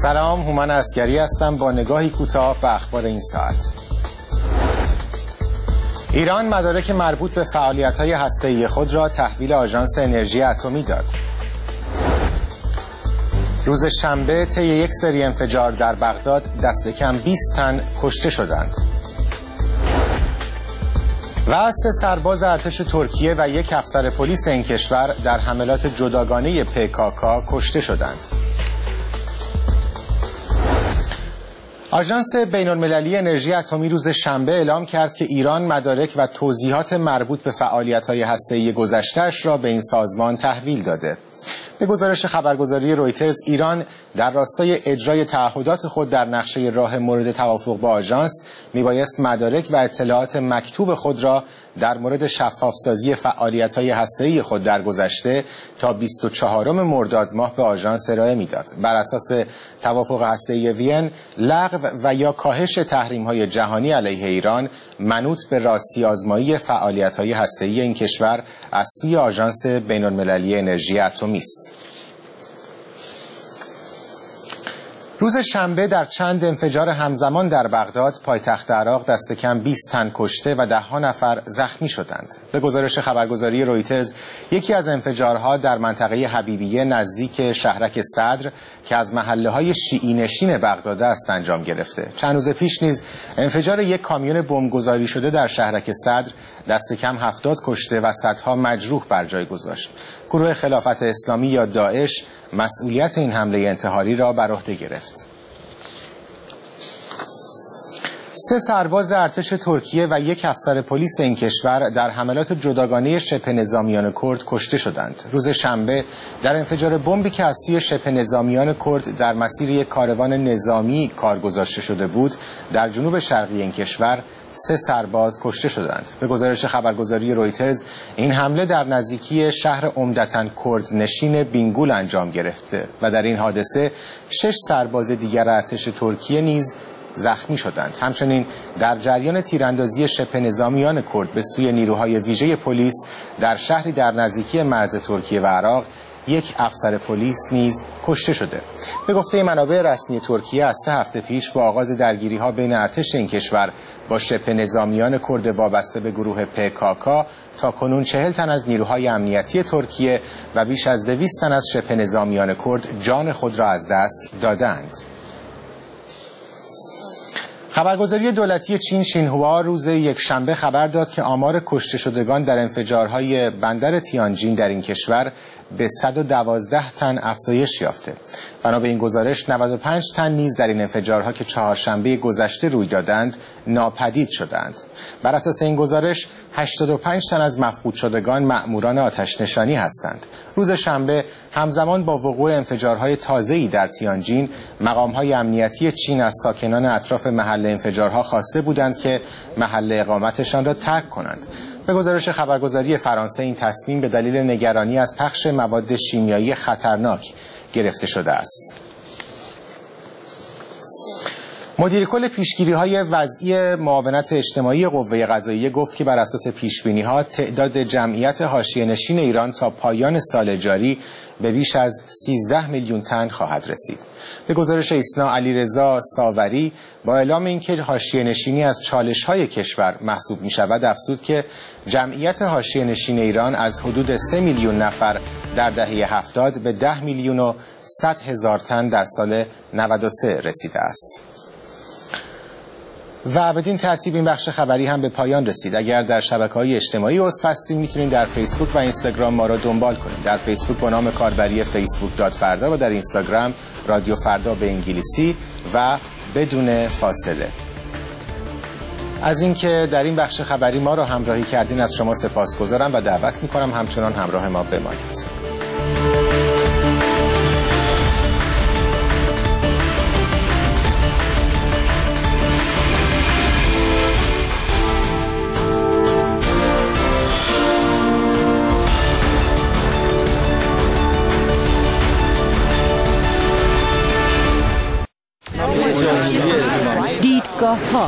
سلام، هومن عسگری هستم با نگاهی کوتاه به اخبار این ساعت. ایران مدارک مربوط به فعالیت‌های هسته‌ای خود را تحویل آژانس انرژی اتمی داد. روز شنبه طی یک سری انفجار در بغداد دست کم 20 تن کشته شدند. و 3 سرباز ارتش ترکیه و 1 افسر پلیس این کشور در حملات جداگانه PKK کشته شدند. آژانس بین‌المللی انرژی اتمی روز شنبه اعلام کرد که ایران مدارک و توضیحات مربوط به فعالیت‌های هسته‌ای گذشته‌اش را به این سازمان تحویل داده. به گزارش خبرگزاری رویترز، ایران در راستای اجرای تعهدات خود در نقشه راه مورد توافق با آژانس میبایست مدارک و اطلاعات مکتوب خود را در مورد شفافسازی فعالیت‌های هسته‌ای خود در گذشته تا 24 مرداد ماه به آژانس ارائه میداد. بر اساس توافق هسته‌ای وین، لغو و یا کاهش تحریم‌های جهانی علیه ایران منوط به راستی آزمایی فعالیت‌های هسته‌ای این کشور از سوی آژانس بین‌المللی انرژی اتمی است. روز شنبه در چند انفجار همزمان در بغداد، پایتخت عراق، دست کم 20 تن کشته و 10 نفر زخمی شدند. به گزارش خبرگزاری رویترز، یکی از انفجارها در منطقه حبیبیه نزدیک شهرک صدر که از محله‌های شیعی نشین بغداد است انجام گرفته. چند روز پیش نیز انفجار یک کامیون بمبگذاری شده در شهرک صدر دست کم 70 کشته و صدها مجروح بر جای گذاشت. گروه خلافت اسلامی یا داعش مسئولیت این حمله انتحاری را بر عهده گرفت. 3 سرباز ارتش ترکیه و 1 افسر پلیس این کشور در حملات جداگانه شبه نظامیان کرد کشته شدند. روز شنبه در انفجار بمبی که از سوی شبه نظامیان کرد در مسیر یک کاروان نظامی کار گذاشته شده بود در جنوب شرقی این کشور 3 سرباز کشته شدند. به گزارش خبرگزاری رویترز، این حمله در نزدیکی شهر عمدتاً کرد نشین بینگول انجام گرفته و در این حادثه 6 سرباز دیگر ارتش ترکیه نیز زخمی شدند. همچنین در جریان تیراندازی شبه نظامیان کرد به سوی نیروهای ویژه پلیس در شهری در نزدیکی مرز ترکیه و عراق 1 افسر پلیس نیز کشته شده. به گفته منابع رسمی ترکیه، از 3 هفته پیش با آغاز درگیری‌ها بین ارتش این کشور با شبه نظامیان کرد وابسته به گروه PKK تا کنون 40 تن از نیروهای امنیتی ترکیه و بیش از 200 تن از شبه نظامیان کرد جان خود را از دست دادند. خبرگزاری دولتی چین شینهوا روز یکشنبه خبر داد که آمار کشته شدگان در انفجارهای بندر تیانجین در این کشور به 112 تن افزایش یافته. بنا به این گزارش 95 تن نیز در این انفجارها که چهارشنبه گذشته روی دادند ناپدید شدند. بر اساس این گزارش 85 تن از مفقود شدگان مأموران آتش نشانی هستند. روز شنبه همزمان با وقوع انفجارهای تازه‌ای در تیانجین، مقام‌های امنیتی چین از ساکنان اطراف محل انفجارها خواسته بودند که محل اقامتشان را ترک کنند. به گزارش خبرگزاری فرانسه، این تصمیم به دلیل نگرانی از پخش مواد شیمیایی خطرناک گرفته شده است. مدیر کل پیشگیری‌های وضعی معاونت اجتماعی قوه قضاییه گفت که بر اساس پیش‌بینی‌ها تعداد جمعیت حاشیه‌نشین ایران تا پایان سال جاری به بیش از 13 میلیون تن خواهد رسید. به گزارش ایسنا، علیرضا ساوری با اعلام اینکه حاشیه‌نشینی از چالش‌های کشور محسوب می‌شود افزود که جمعیت حاشیه‌نشین ایران از حدود 3 میلیون نفر در دهه 70 به 10 میلیون و 100 هزار تن در سال 93 رسیده است. و بدین ترتیب این بخش خبری هم به پایان رسید. اگر در شبکه‌های اجتماعی عضو هستید میتونید در فیسبوک و اینستاگرام ما را دنبال کنید. در فیسبوک با نام کاربری facebook.فردا و در اینستاگرام رادیو فردا به انگلیسی و بدون فاصله. از اینکه در این بخش خبری ما را همراهی کردین از شما سپاسگزارم و دعوت می‌کنم همچنان همراه ما بمانید. دیدگاه‌ها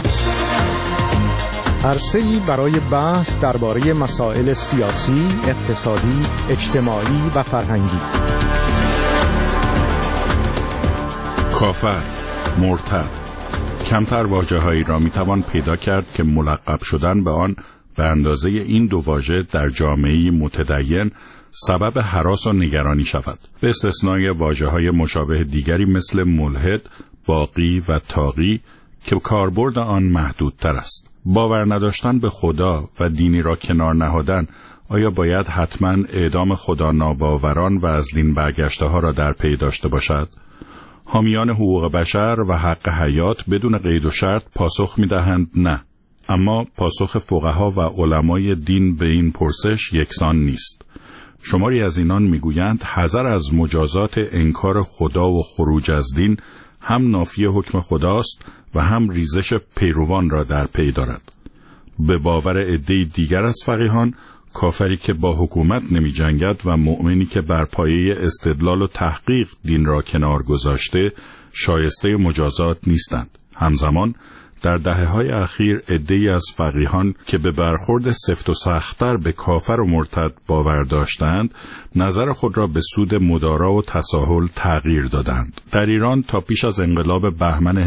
عرصه‌ای برای بحث درباره مسائل سیاسی، اقتصادی، اجتماعی و فرهنگی. کافر، مرتد، کمتر واژه‌هایی را میتوان پیدا کرد که ملقب شدن به آن به اندازه این دو واژه در جامعه متدین سبب هراس و نگرانی شود، به استثنای واژه‌های مشابه دیگری مثل ملحد، باغی و طاغی که کاربرد آن محدودتر است. باور نداشتن به خدا و دینی را کنار نهادن آیا باید حتما اعدام خدا ناباوران و از دین برگشته ها را در پی داشته باشد؟ حامیان حقوق بشر و حق حیات بدون قید و شرط پاسخ می‌دهند نه. اما پاسخ فقها و علمای دین به این پرسش یکسان نیست. شماری از اینان میگویند حذر از مجازات انکار خدا و خروج از دین هم نافی حکم خداست و هم ریزش پیروان را در پی دارد. به باور عده‌ای دیگر از فقیهان، کافری که با حکومت نمی جنگد و مؤمنی که بر پایه استدلال و تحقیق دین را کنار گذاشته شایسته مجازات نیستند. همزمان در دهه‌های اخیر عده‌ای از فقیهان که به برخورد سفت و سخت‌تر به کافر و مرتد باور داشتند، نظر خود را به سود مدارا و تساهل تغییر دادند. در ایران تا پیش از انقلاب بهمن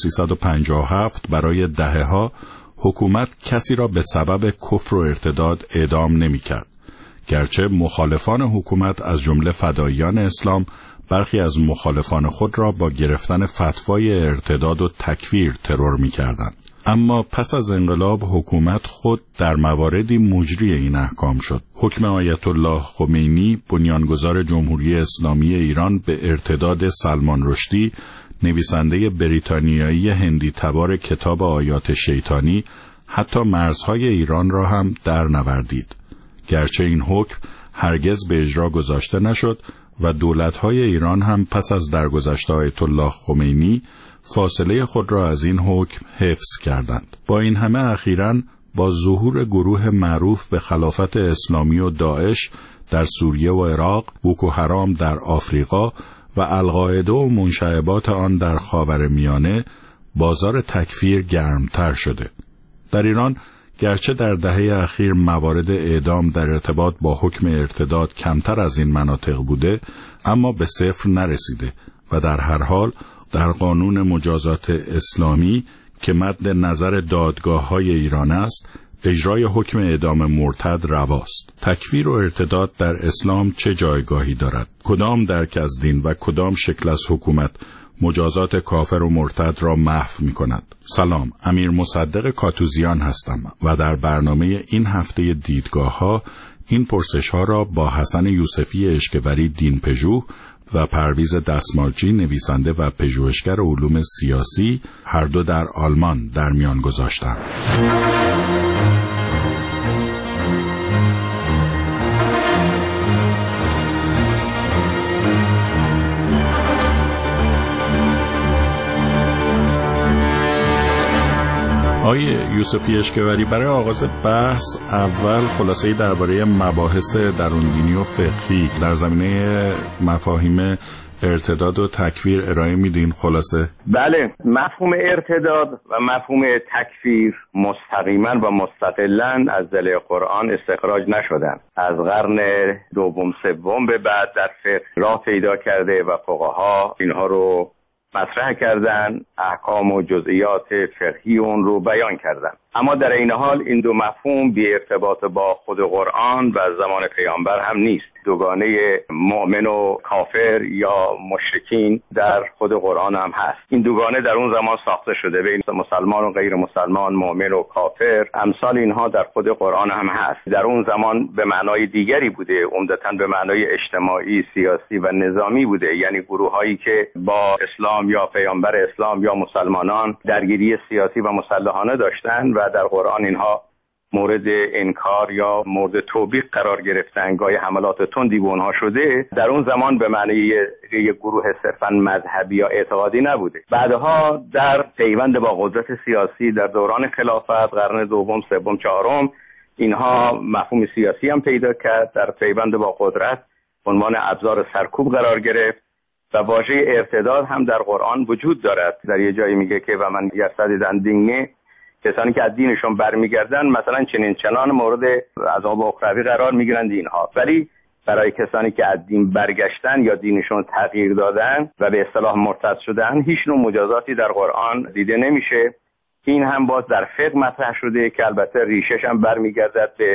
1357 برای دهه‌ها حکومت کسی را به سبب کفر و ارتداد اعدام نمی‌کرد. گرچه مخالفان حکومت از جمله فداییان اسلام برخی از مخالفان خود را با گرفتن فتوای ارتداد و تکفیر ترور می‌کردند. اما پس از انقلاب حکومت خود در مواردی مجری این احکام شد. حکم آیت الله خمینی، بنیانگذار جمهوری اسلامی ایران، به ارتداد سلمان رشدی، نویسنده بریتانیایی هندی تبار کتاب آیات شیطانی، حتی مرزهای ایران را هم در نوردید. گرچه این حکم هرگز به اجرا گذاشته نشد و دولت‌های ایران هم پس از درگذشت آیت الله خمینی فاصله خود را از این حکم حفظ کردند. با این همه اخیراً با ظهور گروه معروف به خلافت اسلامی و داعش در سوریه و عراق، بوکو حرام در آفریقا و القاعده و منشعبات آن در خاورمیانه، بازار تکفیر گرمتر شده. در ایران گرچه در دهه اخیر موارد اعدام در ارتباط با حکم ارتداد کمتر از این مناطق بوده، اما به صفر نرسیده و در هر حال در قانون مجازات اسلامی که مد نظر دادگاه‌های ایران است، اجرای حکم اعدام مرتد رواست. تکفیر و ارتداد در اسلام چه جایگاهی دارد؟ کدام درک از دین و کدام شکل از حکومت مجازات کافر و مرتد را محو می کند؟ سلام، امیر مصدق کاتوزیان هستم و در برنامه این هفته دیدگاه ها این پرسش ها را با حسن یوسفی اشکوری دینپژوه و پرویز دستمالچی نویسنده و پژوهشگر علوم سیاسی هر دو در آلمان در میان گذاشتم. آقای یوسفی اشکوری، برای آغاز بحث اول خلاصه‌ای درباره مباحث درون‌دینی و فقهی در زمینه مفاهیم ارتداد و تکفیر ارائه میدین. خلاصه بله، مفهوم ارتداد و مفهوم تکفیر مستقیما و مستقلاً از دل قرآن استخراج نشدن. از قرن دوم سوم به بعد در فقه راه پیدا کرده و فقها اینها رو مطرح کردن، احکام و جزئیات فقهی اون رو بیان کردن. اما در این حال این دو مفهوم بی ارتباط با خود قرآن و زمان پیامبر هم نیست. دوگانه مؤمن و کافر یا مشرکین در خود قرآن هم هست. این دوگانه در اون زمان ساخته شده، بین مسلمان و غیر مسلمان، مؤمن و کافر، امثال اینها در خود قرآن هم هست. در اون زمان به معنای دیگری بوده، عمدتاً به معنای اجتماعی، سیاسی و نظامی بوده، یعنی گروهایی که با اسلام یا پیامبر اسلام یا مسلمانان درگیری سیاسی و مسلحانه داشتن و در قرآن اینها مورد انکار یا مورد توبیخ قرار گرفتن، گاهی حملات تندی به اونها شده. در اون زمان به معنی یک گروه صرفاً مذهبی یا اعتقادی نبوده. بعدها در پیوند با قدرت سیاسی در دوران خلافت قرن دوم سوم چهارم اینها مفهوم سیاسی هم پیدا کرد، در پیوند با قدرت عنوان ابزار سرکوب قرار گرفت و واژه ارتداد هم در قرآن وجود دارد. در یه جایی میگه که و من یرتدن دینه، کسانی که از دینشون برمیگردن مثلا چنین چنان مورد عذاب اخروی قرار میگیرند اینها. ولی برای کسانی که از دین برگشتن یا دینشون تغییر دادن و به اصطلاح مرتد شدن هیچ نوع مجازاتی در قرآن دیده نمیشه. این هم باز در فقه مطرح شده که البته ریشش هم برمیگردد به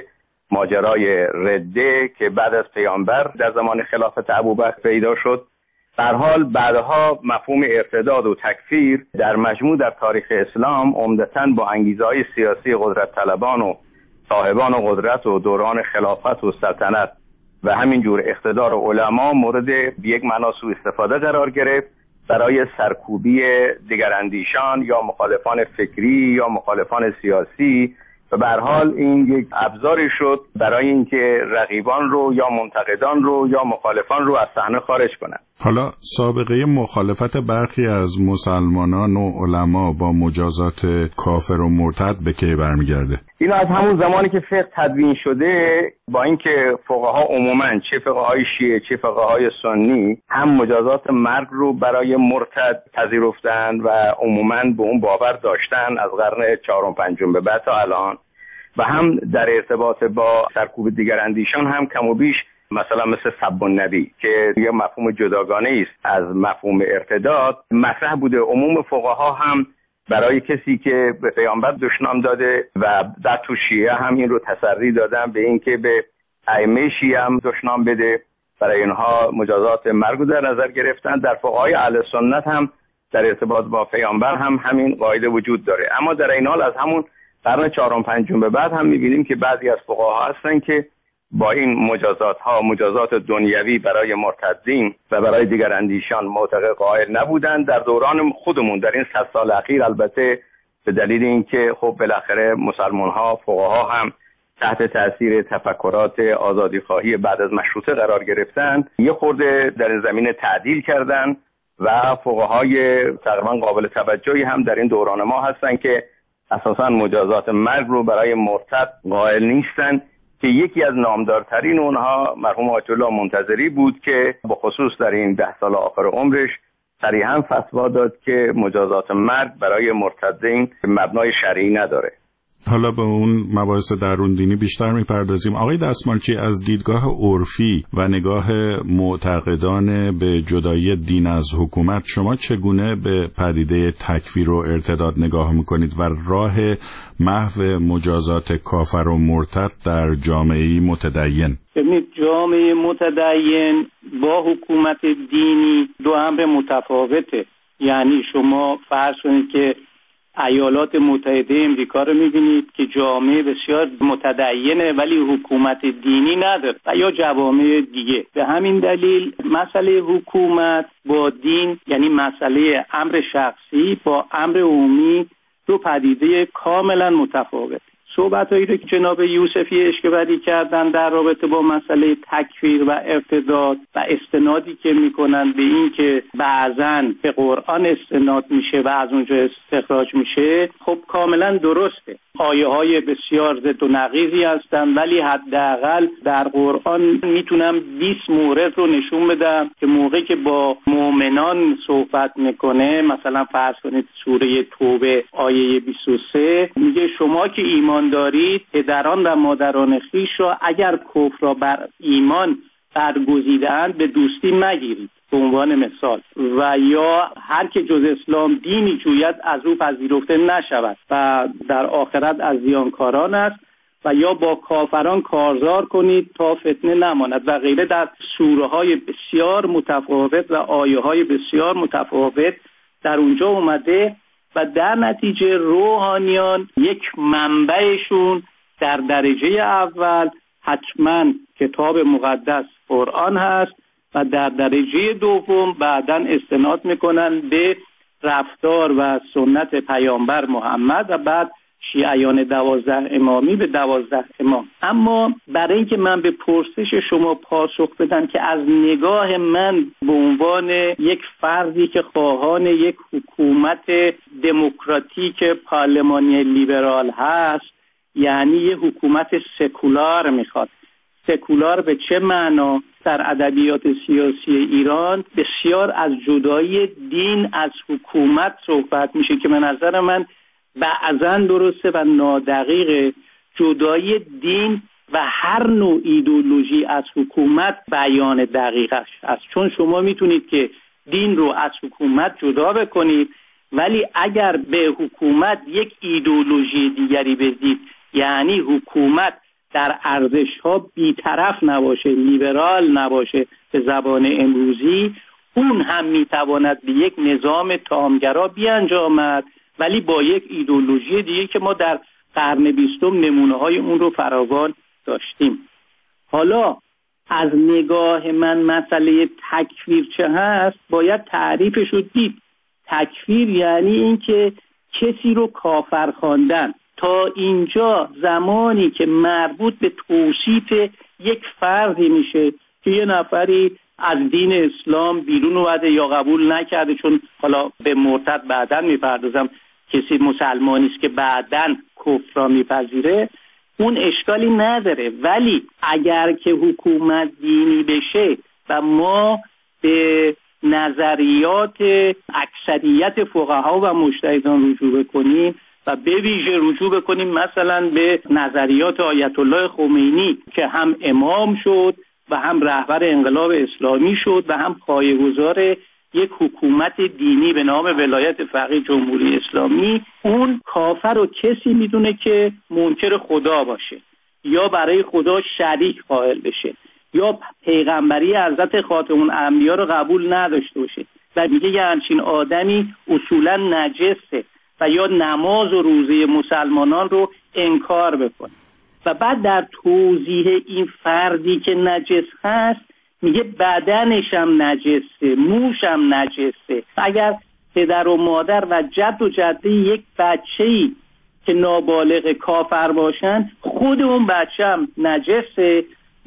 ماجرای رده که بعد از پیامبر در زمان خلافت ابوبکر پیدا شد. به هر حال بعدها مفهوم ارتداد و تکفیر در مجموع در تاریخ اسلام عمدتاً با انگیزه‌های سیاسی قدرت طلبان و صاحبان و قدرت و دوران خلافت و سلطنت و همینجور اقتدار علما مورد یک معنا سوء استفاده قرار گرفت برای سرکوبی دیگراندیشان یا مخالفان فکری یا مخالفان سیاسی و به هر حال این یک ابزاری شد برای اینکه رقیبان رو یا منتقدان رو یا مخالفان رو از صحنه خارج کنند. حالا سابقه مخالفت برخی از مسلمانان و علما با مجازات کافر و مرتد به کی برمیگرده؟ این از همون زمانی که فقه تدوین شده، با اینکه فقها عموماً چه فقهای شیعه چه فقهای سنی هم مجازات مرگ رو برای مرتد پذیرفتن و عموماً به اون باور داشتن از قرن 4 و 5 به بعد تا الان، و هم در ارتباط با سرکوب دیگراندیشان هم کم و بیش مثلا مثل سب النبی که یه مفهوم جداگانه است از مفهوم ارتداد مطرح بوده. عموم فقها هم برای کسی که به پیامبر دشنام داده و در تو شیعه هم این رو تسری دادن به این که به ائمه شیعه هم دشنام بده، برای اینها مجازات مرگ رو در نظر گرفتن. در فقهای اهل سنت هم در ارتباط با پیامبر هم همین قاعده وجود داره. اما در این حال از همون قرن 4 و 5 به بعد هم می‌بینیم که بعضی از فقها هستن که با این مجازات دنیوی برای مرتدین و برای دیگر اندیشان معتقد قائل نبودن. در دوران خودمون در این 100 سال اخیر البته به دلیل اینکه خب بالاخره مسلمان‌ها فقها هم تحت تاثیر تفکرات آزادیخواهی بعد از مشروطه قرار گرفتن، یه خورده در این زمینه تعدیل کردن و فقهای تقریبا قابل توجهی هم در این دوران ما هستن که اساساً مجازات مرگ رو برای مرتد قائل نیستن، که یکی از نامدارترین اونها مرحوم آیت الله منتظری بود که به خصوص در این 10 سال آخر عمرش صریحاً فتوا داد که مجازات مرگ برای مرتدین مبنای شرعی نداره. حالا به اون مباحث درون دینی بیشتر میپردازیم. آقای دستمالچی، از دیدگاه عرفی و نگاه معتقدان به جدایی دین از حکومت شما چگونه به پدیده تکفیر و ارتداد نگاه میکنید و راه محو مجازات کافر و مرتد در جامعه متدین؟ ببینید، جامعه متدین با حکومت دینی دو امر متفاوته. یعنی شما فرض کنید که ایالات متحده امریکا رو می‌بینید که جامعه بسیار متدینه ولی حکومت دینی نداره، و یا جوامع دیگه. به همین دلیل مسئله حکومت با دین، یعنی مسئله امر شخصی با امر عمومی، دو پدیده کاملا متفاوت. صحبتایی رو که جناب یوسفی اشکبری کردن در رابطه با مسئله تکفیر و ارتداد و استنادی که میکنن به این که بعضاً به قرآن استناد میشه و از اونجا استخراج میشه، خب کاملا درسته. آیه های بسیار ضد و نقیضی هستن، ولی حداقل در قرآن میتونم 20 مورد رو نشون بدم که موقعی که با مؤمنان صحبت میکنه، مثلا فرض کنید سوره توبه آیه 23 میگه شما که ایمان دارید پدران و مادران خویش را اگر کفر را بر ایمان برگزیده‌اند به دوستی مگیرید، به عنوان مثال. و یا هر که جز اسلام دینی جوید از او پذیرفته نشود و در آخرت از زیانکاران است، و یا با کافران کارزار کنید تا فتنه نماند و غیره. در سوره های بسیار متفاوت و آیه های بسیار متفاوت در اونجا اومده، و در نتیجه روحانیان یک منبعشون در درجه اول حتما کتاب مقدس قرآن هست و در درجه دوم بعداً استناد میکنن به رفتار و سنت پیامبر محمد و بعد شیعیان 12 امامی به 12 امام. اما برای اینکه من به پرسش شما پاسخ بدم که از نگاه من به عنوان یک فردی که خواهان یک حکومت دموکراتیک پارلمانی لیبرال هست، یعنی یک حکومت سکولار میخواد. سکولار به چه معنا؟ در ادبیات سیاسی ایران بسیار از جدایی دین از حکومت صحبت میشه که به نظر من بعضاً درسته و نادقیقه. جدایی دین و هر نوع ایدئولوژی از حکومت بیان دقیقش است. چون شما میتونید که دین رو از حکومت جدا بکنید، ولی اگر به حکومت یک ایدئولوژی دیگری بدید، یعنی حکومت در ارزش‌ها بی‌طرف نباشه، لیبرال نباشه به زبان امروزی، اون هم میتواند به یک نظام تامگرا بیانجامد، ولی با یک ایدئولوژی دیگه که ما در قرن 20 نمونه‌های اون رو فراوان داشتیم. حالا از نگاه من مسئله تکفیر چه هست باید تعریفش رو دید. تکفیر یعنی این که کسی رو کافر خواندن. تا اینجا زمانی که مربوط به توصیف یک فردی میشه که یه نفری از دین اسلام بیرون اومده یا قبول نکرده، چون حالا به مرتد بعداً میپردازم، کسی مسلمانی است که بعداً کفر را میپذیره، اون اشکالی نداره. ولی اگر که حکومت دینی بشه و ما به نظریات اکثریت فقها و مجتهدان رجوع بکنیم و به ویژه رجوع بکنیم مثلا به نظریات آیت الله خمینی که هم امام شد و هم رهبر انقلاب اسلامی شد و هم پایه‌گذار یک حکومت دینی به نام ولایت فقیه جمهوری اسلامی، اون کافر رو کسی میدونه که منکر خدا باشه یا برای خدا شریک قائل بشه یا پیغمبری حضرت خاتم الانبیا رو قبول نداشته باشه و میگه یه همچین آدمی اصولا نجسه و یا نماز و روزه مسلمانان رو انکار بکنه. و بعد در توضیح این فردی که نجس هست میگه بدنش هم نجسه، موش هم نجسه. اگر پدر و مادر و جد و جده یک بچه‌ای که نابالغ کافر باشن، خود اون بچه هم نجسه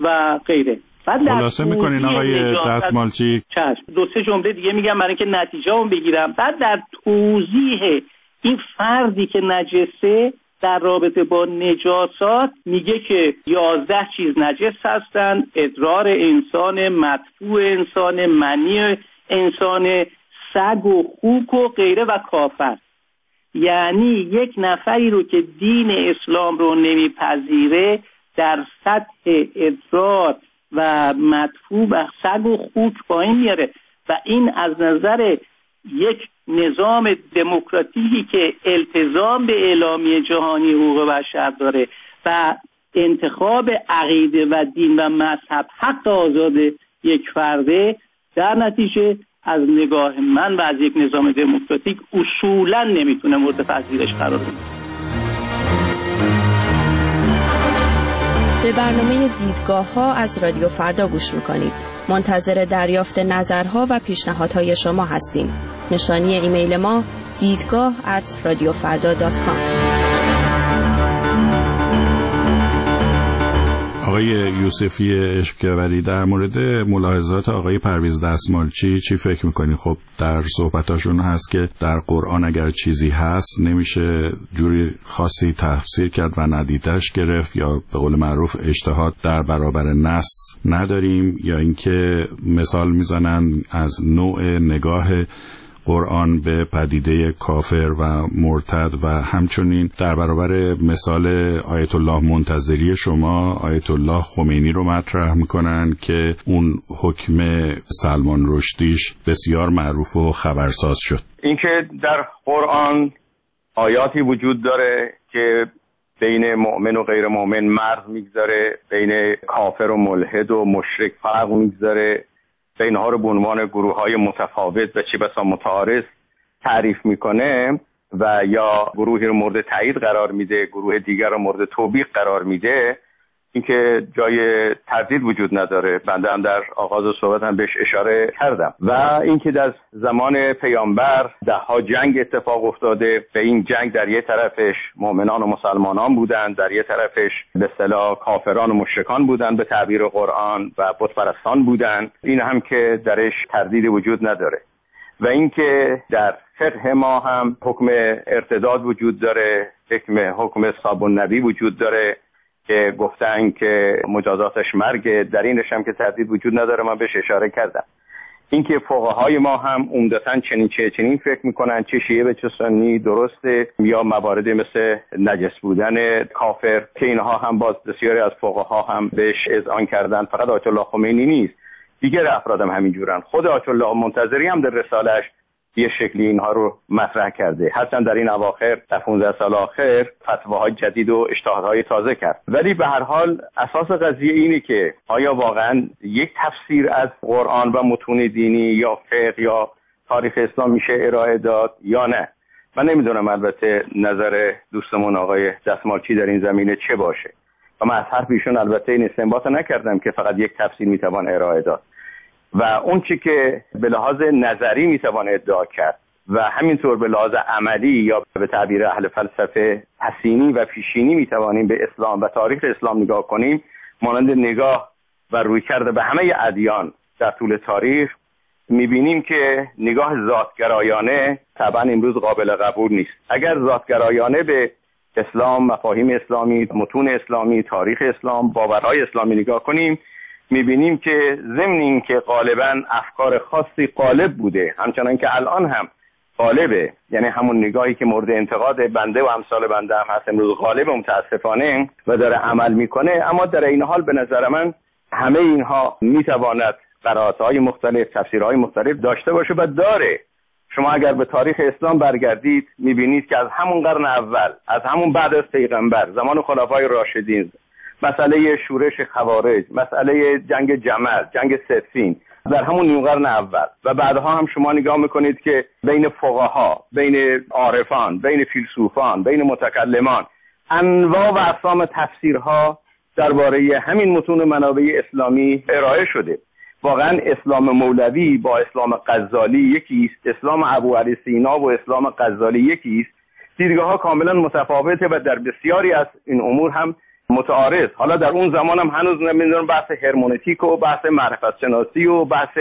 و غیره. خلاصه میکنین آقای دستمالچی؟ چشم. 2-3 جمله دیگه میگم برای اینکه نتیجه اون بگیرم. بعد در توضیح این فردی که نجسه در رابطه با نجاسات میگه که 11 چیز نجس هستن: ادرار انسان، مدفوع انسان، منی انسان، سگ و خوک و غیره و کافر. یعنی یک نفری رو که دین اسلام رو نمیپذیره در سطح ادرار و مدفوع و سگ و خوک پایین میاره و این از نظر یک نظام دموکراتیکی که التزام به اعلامیه جهانی حقوق بشر داره و انتخاب عقیده و دین و مذهب حق آزاد یک فرده، در نتیجه از نگاه من و از یک نظام دموکراتیک اصولا نمیتونه مورد پذیرش قرار بگیره. به برنامه دیدگاه‌ها از رادیو فردا گوش می‌کنید. منتظر دریافت نظرها و پیشنهادهای شما هستیم. نشانی ایمیل ما دیدگاه@radiofarda.com. آقای یوسفی اشکوری، در مورد ملاحظات آقای پرویز دستمالچی چی فکر میکنی؟ خب در صحبتاشون هست که در قرآن اگر چیزی هست نمیشه جوری خاصی تفسیر کرد و ندیدش گرفت، یا به قول معروف اجتهاد در برابر نص نداریم، یا اینکه مثال میزنن از نوع نگاه قرآن به پدیده کافر و مرتد و همچنین در برابر مثال آیت الله منتظری شما آیت الله خمینی رو مطرح میکنن که اون حکم سلمان رشدیش بسیار معروف و خبرساز شد. اینکه در قرآن آیاتی وجود داره که بین مؤمن و غیر مؤمن مرز میگذاره، بین کافر و ملحد و مشرک فرق میگذاره، و اینها رو به عنوان گروه‌های متفاوت و چه بسا متعارض تعریف میکنه و یا گروهی رو مورد تایید قرار میده، گروه دیگر رو مورد توبیخ قرار میده، اینکه جای تردید وجود نداره. بنده هم در آغاز صحبت هم بهش اشاره کردم. و اینکه در زمان پیامبر ده‌ها جنگ اتفاق افتاده، به این جنگ در یک طرفش مؤمنان و مسلمانان بودند، در یک طرفش به اصطلاح کافران و مشرکان بودند به تعبیر قرآن و بت پرستان بودند، این هم که درش تردید وجود نداره. و اینکه در فقه ما هم حکم ارتداد وجود داره، حکم صاب النبی وجود داره که گفتن که مجازاتش مرگه، در اینش هم که تردید وجود نداره، من بهش اشاره کردم. اینکه فقهای ما هم عمدتاً چنین فکر میکنن، چه شیعه و چه سنی درسته، یا موارد مثل نجس بودن کافر که اینها هم باز بسیاری از فقها هم بهش اذعان کردن. فقط آیت الله خمینی نیست، دیگر افراد هم همینجورن. خود آیت الله منتظری هم در رساله‌اش یه شکلی اینها رو مطرح کرده، حتی در این اواخر در 15 سال آخر فتواهای جدید و اجتهادهای تازه کرد. ولی به هر حال اساس قضیه اینه که آیا واقعا یک تفسیر از قرآن و متون دینی یا فقه یا تاریخ اسلام میشه ارائه داد یا نه؟ من نمیدونم البته نظر دوستمون آقای دستمالچی در این زمینه چه باشه و من از حرف ایشون البته این استنباط نکردم که فقط یک تفسیر میتوان ارائه داد و اون چی که به لحاظ نظری میتوان ادعا کرد و همینطور به لحاظ عملی یا به تعبیر اهل فلسفه پسینی و پیشینی میتوانیم به اسلام و تاریخ اسلام نگاه کنیم، مانند نگاه و رویکرد به همه ادیان در طول تاریخ، میبینیم که نگاه ذاتگرایانه طبعا امروز قابل قبول نیست. اگر ذاتگرایانه به اسلام، مفاهیم اسلامی، متون اسلامی، تاریخ اسلام، باورهای اسلامی نگاه کنیم، میبینیم که ضمن این که غالبا افکار خاصی غالب بوده، همچنان که الان هم غالبه، یعنی همون نگاهی که مورد انتقاد بنده و امثال بنده هم هست امروز غالب متاسفانه و داره عمل میکنه، اما در این حال به نظر من همه اینها میتواند قرائت‌های مختلف، تفسیرهای مختلف داشته باشه و داره. شما اگر به تاریخ اسلام برگردید میبینید که از همون قرن اول، از همون بعد از پیغمبر، زمان خلفای راشدین، مسئله شورش خوارج، مسئله جنگ جمل، جنگ صفین در همون نیم قرن اول و بعدها هم شما نگاه میکنید که بین فقها، بین عارفان، بین فیلسوفان، بین متکلمان انواع و اقسام تفسیرها درباره همین متون منابع اسلامی ارائه شده. واقعا اسلام مولوی با اسلام غزالی یکی است، اسلام ابو علی سینا و اسلام غزالی یکی است. دیدگاه‌ها کاملا متفاوته و در بسیاری از این امور هم متعارض. حالا در اون زمان هم هنوز نمیدونم بحث هرمونتیک و بحث معرفت شناسی و بحث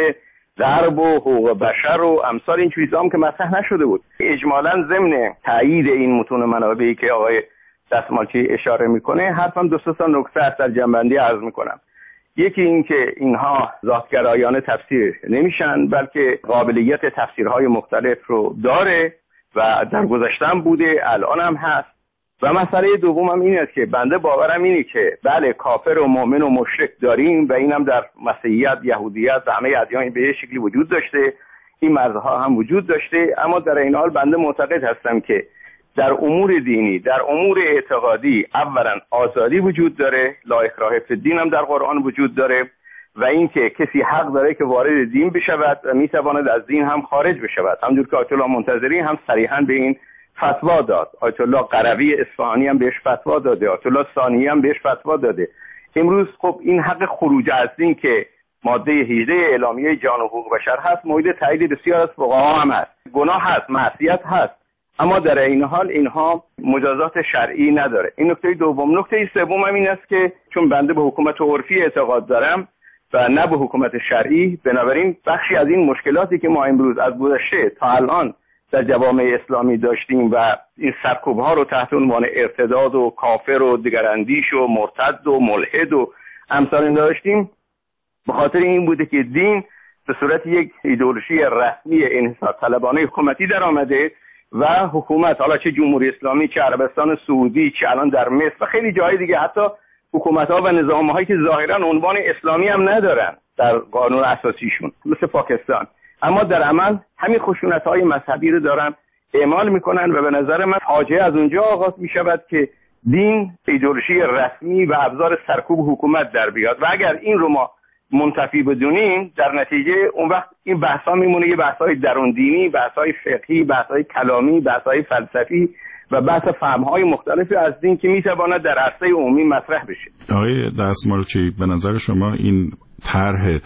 ضرب و حقوق بشر و امثال این چیزا هم که مطرح نشده بود. اجمالاً ضمن تایید این متون منابعی که آقای دستمالچی اشاره میکنه، حرفم دو سه تا نکته است در جنبندی عرض میکنم. یکی این که اینها ذاتگرایانه تفسیر نمیشن، بلکه قابلیت تفسیرهای مختلف رو داره و در گذشته‌ام بوده، الان هم هست. و مسئله دومم این است که بنده باورم اینه که بله کافر و مؤمن و مشرک داریم و اینم در مسیحیت، یهودیت و همه ادیان به شکلی وجود داشته، این مرزها هم وجود داشته، اما در این حال بنده معتقد هستم که در امور دینی، در امور اعتقادی اولا آزادی وجود داره، لا اکراه فی الدین هم در قرآن وجود داره و اینکه کسی حق داره که وارد دین بشود و میتواند از دین هم خارج بشود. همونجور که آیت الله منتظری هم صریحاً به این فتوا داد، آیت الله قروی اصفهانی هم بهش فتوا داده، آیت الله ثانی هم بهش فتوا داده. امروز خب این حق خروج از دین که ماده 18 اعلامیه جان و حقوق بشر هست مورد تایید بسیار از فقها هم هست. گناه هست، معصیت هست، اما در این حال اینها مجازات شرعی نداره. این نکته دوم. نکته سوم هم این است که چون بنده به حکومت عرفی اعتقاد دارم و نه به حکومت شرعی، بنابراین بخشی از این مشکلاتی که ما امروز از گذشته تا الان در جوامع اسلامی داشتیم و این سرکوب‌ها رو تحت عنوان ارتداد و کافر و دگراندیش و مرتد و ملحد و امثال داشتیم، به خاطر این بوده که دین به صورت یک ایدئولوژی رسمی انحصار طلبانه حکومتی در آمده و حکومت، حالا چه جمهوری اسلامی، چه عربستان سعودی، چه الان در مصر و خیلی جای دیگه، حتی حکومت‌ها و نظام‌هایی که ظاهراً عنوان اسلامی هم ندارن در قانون اساسیشون، مثل پاکستان، اما در عمل همین خشونت‌های مذهبی رو دارن اعمال میکنن و به نظر من فاجعه از اونجا آغاز میشود که دین ایدئولوژی رسمی و ابزار سرکوب حکومت در بیاد و اگر این رو ما منتفی بدونیم، در نتیجه اون وقت این بحث‌ها میمونه یه بحث‌های درون دینی، بحث‌های فقهی، بحث‌های کلامی، بحث‌های فلسفی و بحث فهم‌های مختلفی از دین که میتواند در عرصه عمومی مطرح بشه. آقای دستمالچی، به نظر شما این طرح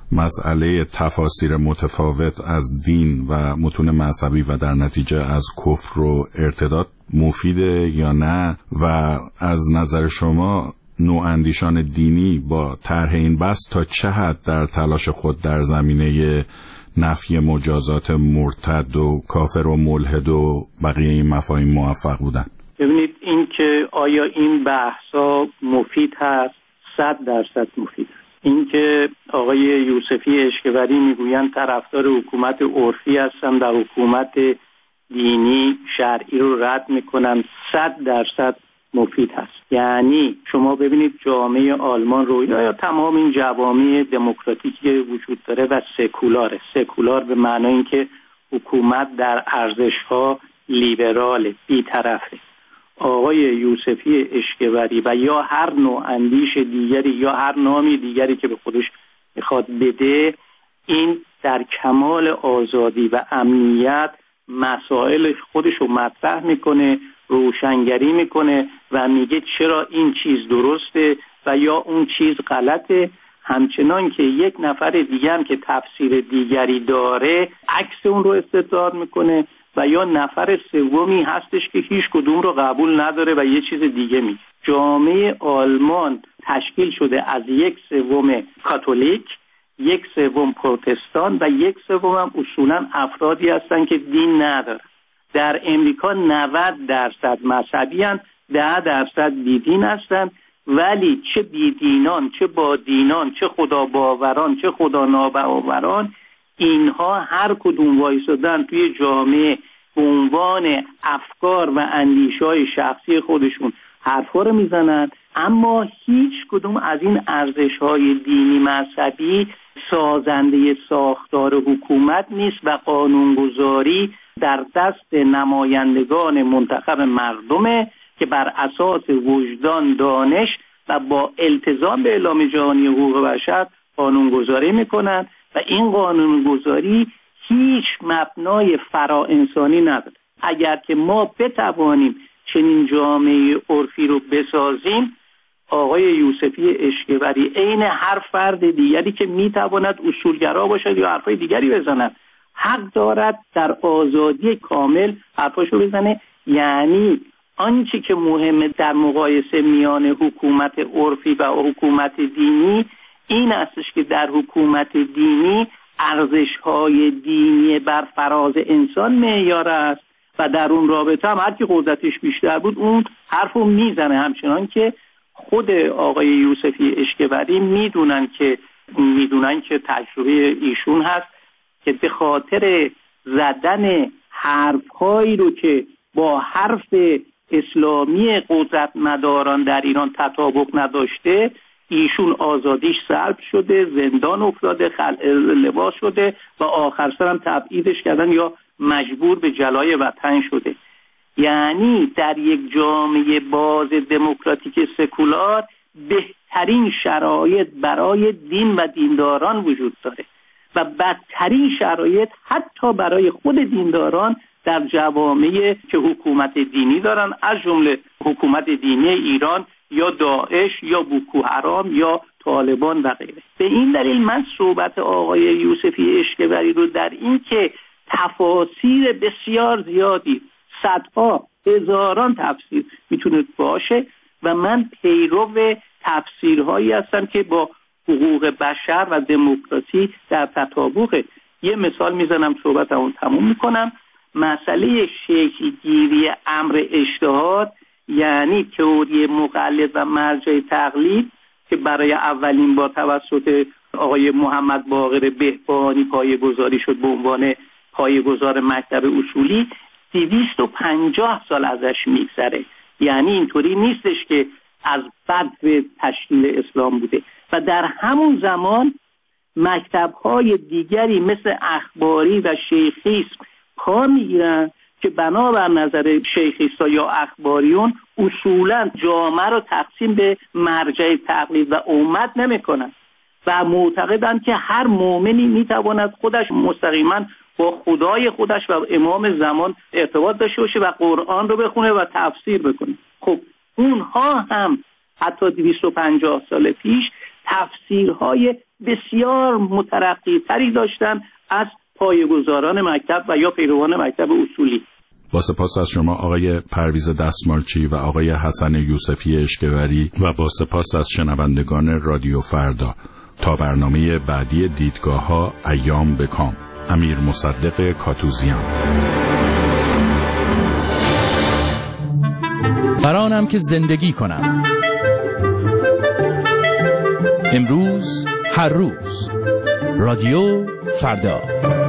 مسئله تفاسیر متفاوت از دین و متون مذهبی و در نتیجه از کفر و ارتداد مفیده یا نه؟ و از نظر شما نواندیشان دینی با طرح این بحث تا چه حد در تلاش خود در زمینه نفی مجازات مرتد و کافر و ملحد و بقیه این مفاهیم موفق بودن؟ ببینید این که آیا این بحثا مفید هست، 100% مفید است. اینکه آقای یوسفی اشکوری میگویند طرفدار حکومت عرفی هستم، در حکومت دینی شرعی رو رد میکنم، 100% مفید هست. یعنی شما ببینید جامعه آلمان رو یا تمام این جوامع دموکراتیکی که وجود داره و سکولار به معنای اینکه حکومت در ارزش‌ها لیبرال بی‌طرفه. آقای یوسفی اشکوری و یا هر نوع اندیش دیگری یا هر نامی دیگری که به خودش میخواد بده، این در کمال آزادی و امنیت مسائل خودش رو مطرح میکنه، روشنگری میکنه و میگه چرا این چیز درسته و یا اون چیز غلطه. همچنان که یک نفر دیگه هم که تفسیر دیگری داره عکس اون رو استدلال میکنه و یا نفر سومی هستش که هیچ کدوم رو قبول نداره و یه چیز دیگه میگه. جامعه آلمان تشکیل شده از 1/3 کاتولیک، 1/3 پروتستان و 1/3 هم اصولا افرادی هستن که دین ندارن. در امریکا 90% مذهبی هستن، 10% بیدین هستن، ولی چه بیدینان، چه با دینان، چه خدا باوران، چه خدا ناباوران، اینها هر کدوم وایسادن توی جامعه به عنوان افکار و اندیشه‌های شخصی خودشون حرفا رو میزنن، اما هیچ کدوم از این ارزش‌های دینی مذهبی سازنده ساختار حکومت نیست و قانونگذاری در دست نمایندگان منتخب مردمه که بر اساس وجدان، دانش و با التزام به اعلام جهانی حقوق بشر قانونگذاری میکنن و این قانونگذاری هیچ مبنای فرا انسانی نداره. اگر که ما بتوانیم چنین جامعه عرفی رو بسازیم، آقای یوسفی اشکوری عین هر فرد دیگری که میتواند اصولگرا باشد یا حرفای دیگری بزند، حق دارد در آزادی کامل حرفاشو بزنه. یعنی آنچه که مهمه در مقایسه میان حکومت عرفی و حکومت دینی این استش که در حکومت دینی ارزش‌های دینی بر فراز انسان معیار است و در اون رابطه هم هر کی قدرتش بیشتر بود اون حرفو میزنه، همچنان که خود آقای یوسفی اشکوری میدونن که تجربه ایشون هست که به خاطر زدن حرف‌هایی رو که با حرف اسلامی قدرتمداران در ایران تطابق نداشته، ایشون آزادیش سلب شده، زندان افتاده، خلع لباس شده و آخر سر هم تبعیدش کردن یا مجبور به جلای وطن شده. یعنی در یک جامعه باز دموکراتیک سکولار بهترین شرایط برای دین و دینداران وجود داره و بدترین شرایط حتی برای خود دینداران در جوامعی که حکومت دینی دارن، از جمله حکومت دینی ایران یا داعش یا بوکو حرام یا طالبان و غیره. به این دلیل من صحبت آقای یوسفی اشکوری رو در این که تفاسیر بسیار زیادی، صدها هزاران تفسیر میتونه باشه و من پیرو تفسیرهایی هستم که با حقوق بشر و دموکراسی در تطابقه. یه مثال میزنم صحبتمو تموم میکنم. مسئله شکل‌گیری امر اجتهاد، یعنی تئوری مقلد و مرجع تقلید که برای اولین بار توسط آقای محمد باقر بهبهانی پایه‌گذاری شد به عنوان پایه‌گذار مکتب اصولی، 250 سال ازش میگذره. یعنی اینطوری نیستش که از بدو تشکیل اسلام بوده و در همون زمان مکتب‌های دیگری مثل اخباری و شیخیسم کار میگیرن که بنابر نظر شیخیستا یا اخباریون اصولا جامعه رو تقسیم به مرجع تقلید و امت نمیکنن و معتقدن که هر مؤمنی میتواند خودش مستقیما با خدای خودش و امام زمان ارتباط داشته باشه و قرآن رو بخونه و تفسیر بکنه. خب اونها هم حتی 250 سال پیش تفسیرهای بسیار مترقی تری داشتن از پایه‌گذاران مکتب و یا پیروان مکتب اصولی. با سپاس از شما آقای پرویز دستمالچی و آقای حسن یوسفی اشکوری و با سپاس از شنوندگان رادیو فردا. تا برنامه بعدی دیدگاه‌ها، ایام بکام. امیر مصدق کاتوزیان. برانم که زندگی کنم. امروز هر روز. رادیو فردا.